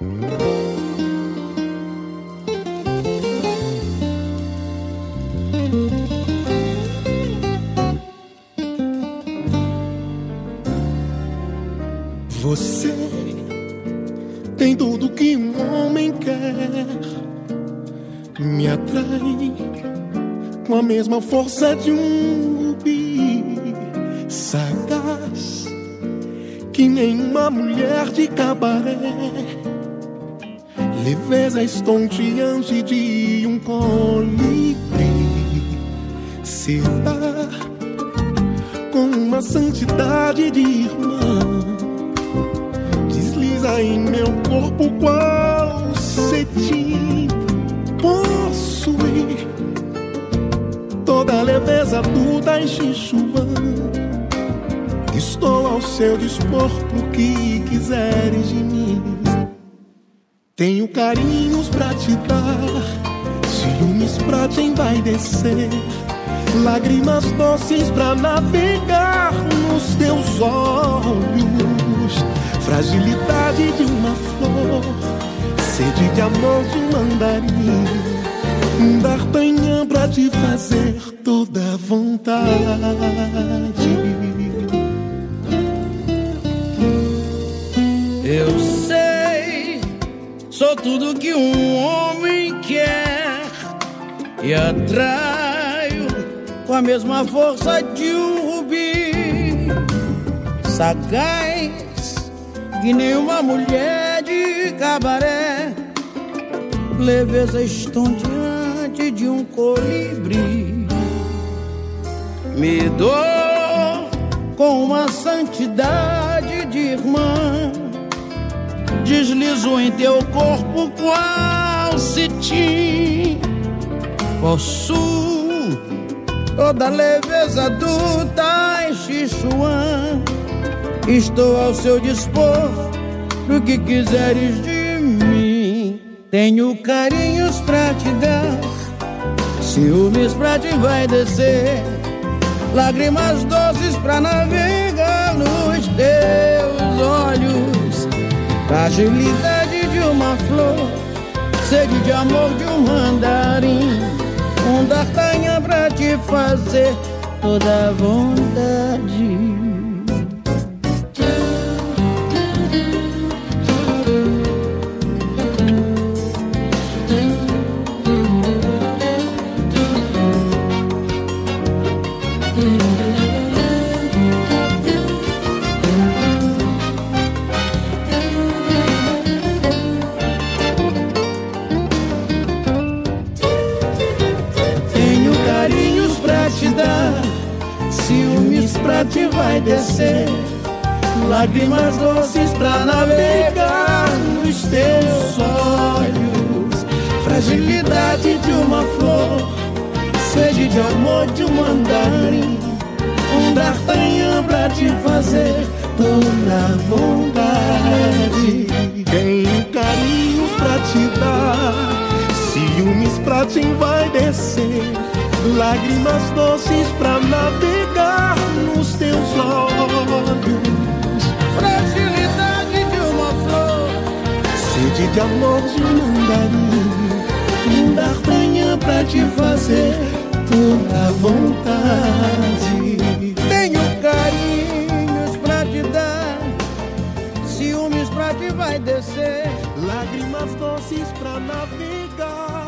Você tem tudo que um homem quer, me atrai com a mesma força de um rubi, sagaz que nenhuma mulher de cabaré, leveza estonteante de um colibri, se dá com uma santidade de irmã, desliza em meu corpo qual cetim, possui toda a leveza do Tai Chi Chuan. Estou ao seu dispor pro que quiseres de mim. Tenho carinhos pra te dar, ciúmes pra te envaidecer, lágrimas doces pra navegar nos teus olhos, fragilidade de uma flor, sede de amor de um mandarim, um D'Artagnan pra te fazer toda vontade. Eu sei, sou tudo que um homem quer e atraio com a mesma força de um rubi, sagaz que nenhuma mulher de cabaré, leveza estonteante de um colibri, me dou com uma santidade de irmã, deslizo em teu corpo qual cetim, possuo toda a leveza do Tai Chi Chuan. Estou ao seu dispor pro que quiseres de mim. Tenho carinhos pra te dar, ciúmes pra te envaidecer, lágrimas doces pra navegar nos teus olhos, fragilidade de uma flor, sede de amor de um mandarim, um D'Artagnan pra te fazer toda a vontade. Ciúmes pra te vai descer, lágrimas doces pra navegar nos teus olhos, fragilidade de uma flor, sede de amor de um mandarim, um D'Artagnan pra te fazer toda a vontade. Tenho carinhos pra te dar, ciúmes pra te envaidecer, lágrimas doces pra navegar nos teus olhos, fragilidade de uma flor, sede de amor de um mandarim, um D'Artagnan pra te fazer toda a vontade. Tenho carinhos pra te dar, ciúmes pra te vai descer, lágrimas doces pra navegar